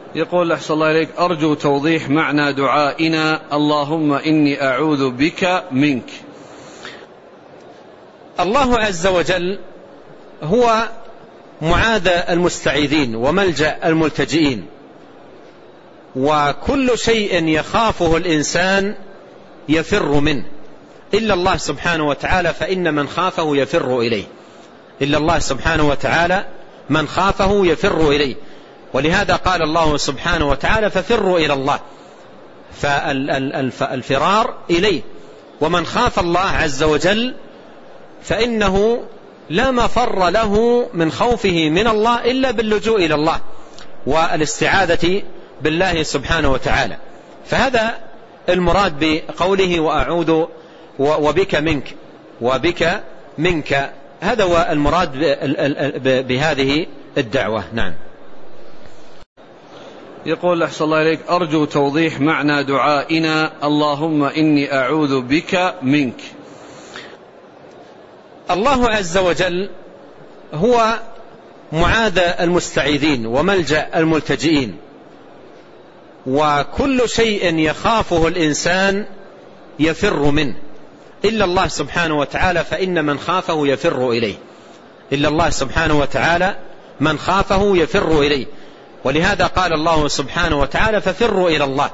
يقول أحسن الله إليك: أرجو توضيح معنى دعائنا اللهم إني أعوذ بك منك. الله عز وجل هو معاذ المستعيذين وملجأ الملتجئين، وكل شيء يخافه الإنسان يفر منه إلا الله سبحانه وتعالى، فإن من خافه يفر إليه. إلا الله سبحانه وتعالى من خافه يفر إليه، ولهذا قال الله سبحانه وتعالى: ففروا إلى الله، فالفرار إليه. ومن خاف الله عز وجل فإنه لا مفر له من خوفه من الله إلا باللجوء إلى الله والاستعاذة بالله سبحانه وتعالى. فهذا المراد بقوله وأعوذ وبك منك، وبك منك، هذا هو المراد بهذه الدعوة. نعم. يقول أحسن الله إليك: أرجو توضيح معنى دعائنا اللهم إني أعوذ بك منك. الله عز وجل هو معاذ المستعيذين وملجأ الملتجئين، وكل شيء يخافه الإنسان يفر منه إلا الله سبحانه وتعالى، فإن من خافه يفر إليه. إلا الله سبحانه وتعالى من خافه يفر إليه، ولهذا قال الله سبحانه وتعالى: ففروا إلى الله،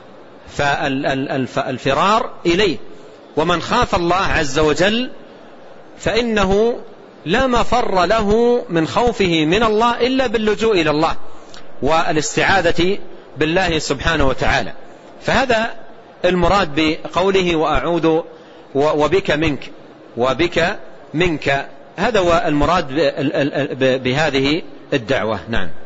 فالفرار إليه. ومن خاف الله عز وجل فإنه لا مفر له من خوفه من الله إلا باللجوء إلى الله والاستعاذة بالله سبحانه وتعالى. فهذا المراد بقوله وأعوذ وبك منك، وبك منك، هذا هو المراد بهذه الدعوة. نعم.